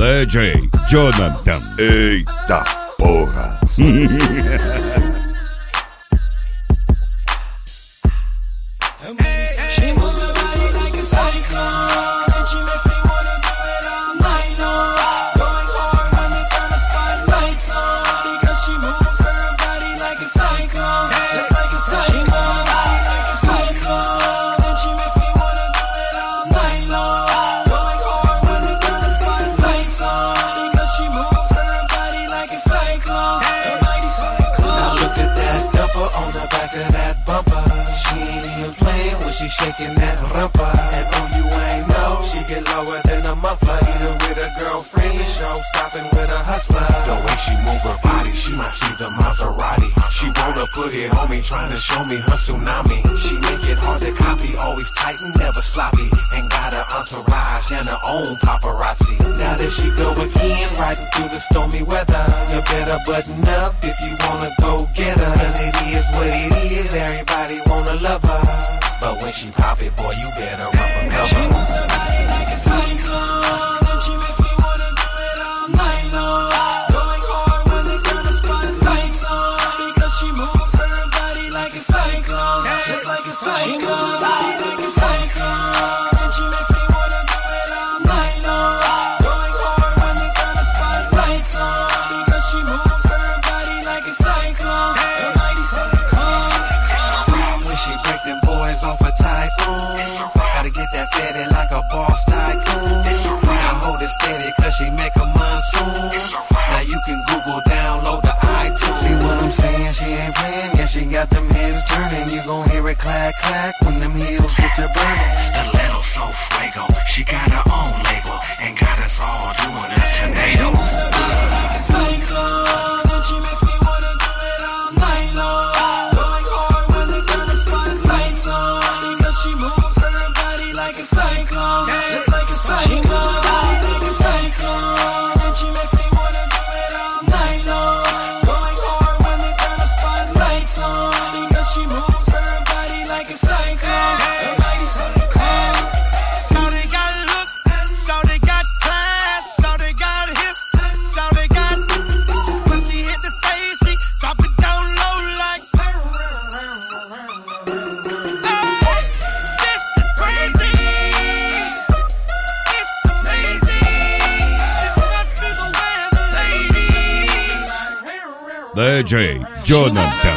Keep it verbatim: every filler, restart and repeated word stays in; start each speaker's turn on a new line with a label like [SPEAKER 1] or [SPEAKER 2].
[SPEAKER 1] D J Jonathan.
[SPEAKER 2] Eita porra.
[SPEAKER 3] She moves her body like a cyclone, and she makes me wanna do it all night long. Going hard when they turn the spotlights on, because she moves her body like a cyclone, just like a cyclone. She moves her body like a cyclone, and she makes me wanna do it all night long. Going hard when they turn the spotlights on, because she moves her body like a cyclone, a mighty cyclone.
[SPEAKER 4] Now look at that dumper on the back of that bumper. She ain't even playing when she shaking that rumpa. And oh, you ain't know, she get lower than a muffler. Either with a girlfriend, the show stopping with a hustler. The way she move her body, she might see the Maserati. She wanna put it on me, trying to show me her tsunami. She make it hard to copy, always tight and never sloppy. And got her entourage and her own paparazzi. Now that she go again, riding through the stormy weather, you better button up if you wanna go get her. Cause it is what it is, everybody wanna love her. But when she pop it, boy, you better run for cover.
[SPEAKER 3] She moves her body like a cyclone, and she makes me wanna do it all night long. Going hard when they turn the spotlights on, because she moves her body like a cyclone, just like a cyclone. She moves her body like a cyclone, and she makes me wanna do it all night long. Going hard when they turn the spotlights on, because she moves her body like a cyclone, a mighty cyclone.
[SPEAKER 4] When she break them boys off a tycoon, gotta get that fatty like a boss tycoon. Now hold it steady cause she make a monsoon. Now you can Google, download the iTunes. See what I'm saying? She ain't playing, yeah, she got them heads turning. You gon' hear it clack clack when them heels get to burning.
[SPEAKER 5] Stiletto so fuego, she got her own label and got us all doing a tornado.
[SPEAKER 3] Like a cyclone, and she makes me wanna do it all night long. Going hard when they turn the spotlights on, because she moves her body like a cyclone, just like a cyclone. She moves her body like a cyclone, and she makes me wanna do it all night long. Going hard when they turn the spotlights on, because she moves her body like a cyclone, a mighty cyclone.
[SPEAKER 6] Shawty got looks, shawty got class, shawty got hips, shawty got. When she hit the stage, she drop it down low like. Hey, this is crazy. It's amazing. This must be the way of the lady.
[SPEAKER 1] D J Jonathan.